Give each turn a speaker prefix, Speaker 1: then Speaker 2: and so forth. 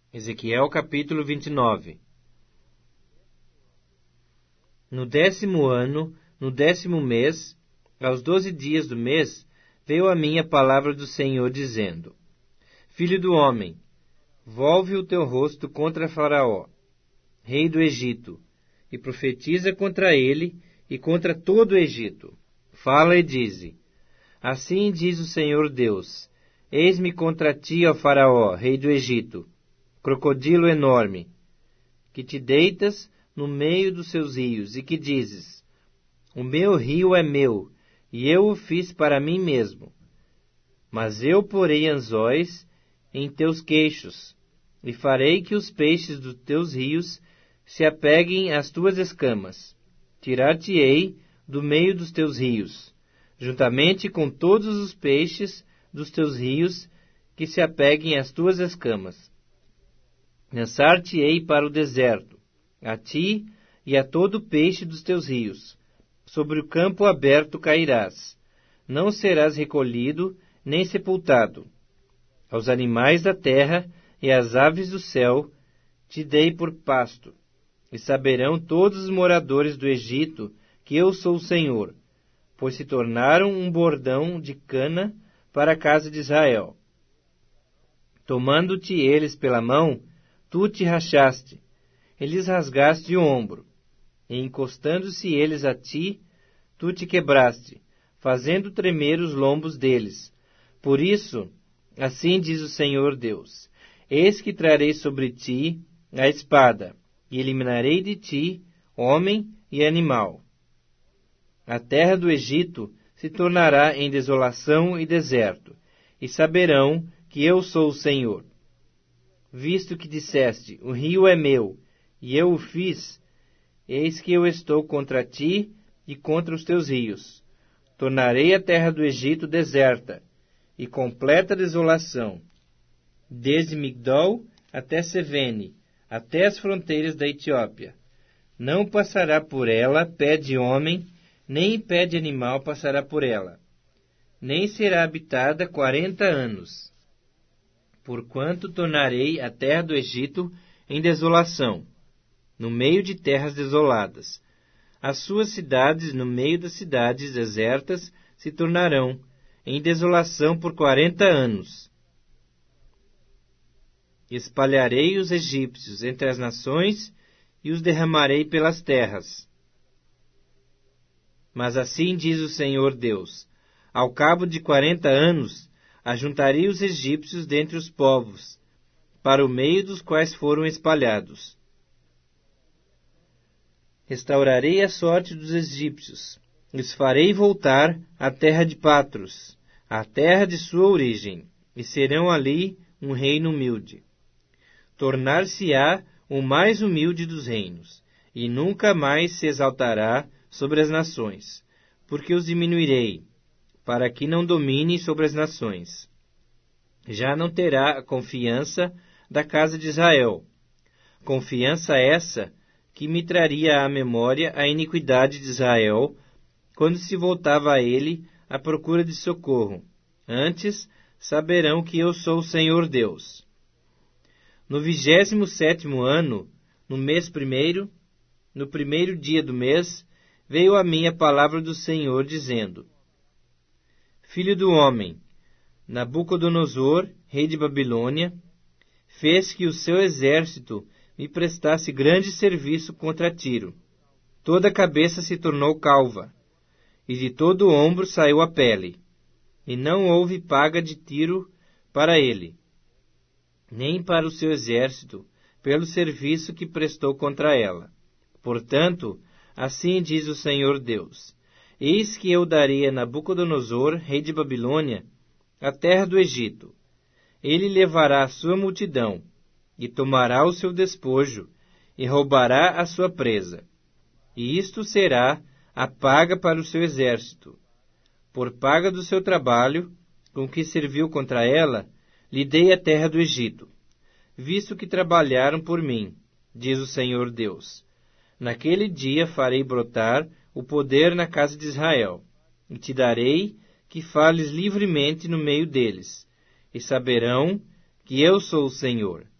Speaker 1: Ezequiel capítulo 29. No 10º ano, no 10º mês, aos 12 dias do mês, veio a mim a palavra do Senhor, dizendo: Filho do homem, volve o teu rosto contra Faraó, rei do Egito, e profetiza contra ele e contra todo o Egito. Fala e dize: Assim diz o Senhor Deus: Eis-me contra ti, ó Faraó, rei do Egito, crocodilo enorme, que te deitas no meio dos seus rios, e que dizes: O meu rio é meu, e eu o fiz para mim mesmo. Mas eu porei anzóis em teus queixos, e farei que os peixes dos teus rios se apeguem às tuas escamas. Tirar-te-ei do meio dos teus rios, juntamente com todos os peixes dos teus rios que se apeguem às tuas escamas. Lançar-te-ei para o deserto, a ti e a todo peixe dos teus rios. Sobre o campo aberto cairás. Não serás recolhido, nem sepultado. Aos animais da terra e às aves do céu te dei por pasto. E saberão todos os moradores do Egito que eu sou o Senhor, pois se tornaram um bordão de cana para a casa de Israel. Tomando-te eles pela mão, tu te rachaste, e lhes rasgaste o ombro, e encostando-se eles a ti, tu te quebraste, fazendo tremer os lombos deles. Por isso, assim diz o Senhor Deus: Eis que trarei sobre ti a espada, e eliminarei de ti homem e animal. A terra do Egito se tornará em desolação e deserto, e saberão que eu sou o Senhor. Visto que disseste: O rio é meu, e eu o fiz, eis que eu estou contra ti e contra os teus rios. Tornarei a terra do Egito deserta, e completa desolação, desde Migdol até Sevene, até as fronteiras da Etiópia. Não passará por ela pé de homem, nem pé de animal passará por ela. Nem será habitada 40 anos. Porquanto tornarei a terra do Egito em desolação, no meio de terras desoladas. As suas cidades, no meio das cidades desertas, se tornarão em desolação por 40 anos. Espalharei os egípcios entre as nações e os derramarei pelas terras. Mas assim diz o Senhor Deus: Ao cabo de 40 anos, ajuntarei os egípcios dentre os povos, para o meio dos quais foram espalhados. Restaurarei a sorte dos egípcios, os farei voltar à terra de Patros, à terra de sua origem, e serão ali um reino humilde. Tornar-se-á o mais humilde dos reinos, e nunca mais se exaltará sobre as nações, porque os diminuirei, para que não domine sobre as nações. Já não terá a confiança da casa de Israel, confiança essa que me traria à memória a iniquidade de Israel, quando se voltava a ele à procura de socorro. Antes saberão que eu sou o Senhor Deus. No 27º ano, no mês primeiro, no primeiro dia do mês, veio a mim a palavra do Senhor, dizendo: Filho do homem, Nabucodonosor, rei de Babilônia, fez que o seu exército me prestasse grande serviço contra Tiro. Toda a cabeça se tornou calva, e de todo o ombro saiu a pele, e não houve paga de Tiro para ele, nem para o seu exército, pelo serviço que prestou contra ela. Portanto, assim diz o Senhor Deus: Eis que eu darei a Nabucodonosor, rei de Babilônia, a terra do Egito. Ele levará a sua multidão, e tomará o seu despojo, e roubará a sua presa. E isto será a paga para o seu exército. Por paga do seu trabalho, com que serviu contra ela, lhe dei a terra do Egito, visto que trabalharam por mim, diz o Senhor Deus. Naquele dia farei brotar o poder na casa de Israel, e te darei que fales livremente no meio deles, e saberão que eu sou o Senhor.